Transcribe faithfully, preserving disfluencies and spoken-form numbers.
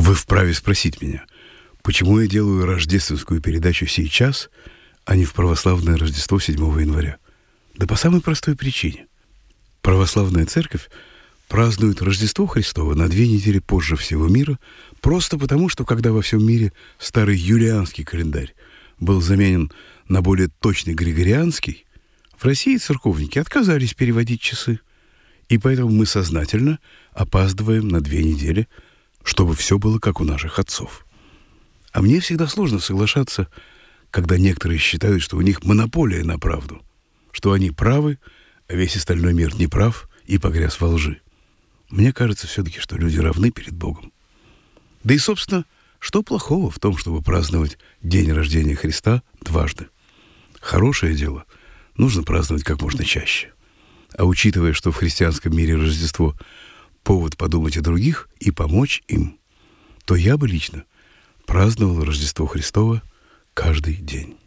Вы вправе спросить меня, почему я делаю рождественскую передачу сейчас, а не в православное Рождество седьмого января? Да по самой простой причине. Православная церковь празднует Рождество Христово на две недели позже всего мира, просто потому, что когда во всем мире старый юлианский календарь был заменен на более точный григорианский, в России церковники отказались переводить часы. И поэтому мы сознательно опаздываем на две недели, чтобы все было как у наших отцов. А мне всегда сложно соглашаться, когда некоторые считают, что у них монополия на правду, что они правы, а весь остальной мир не прав и погряз во лжи. Мне кажется все-таки, что люди равны перед Богом. Да и, собственно, что плохого в том, чтобы праздновать день рождения Христа дважды? Хорошее дело нужно праздновать как можно чаще. А учитывая, что в христианском мире Рождество — повод подумать о других и помочь им, то я бы лично праздновал Рождество Христово каждый день.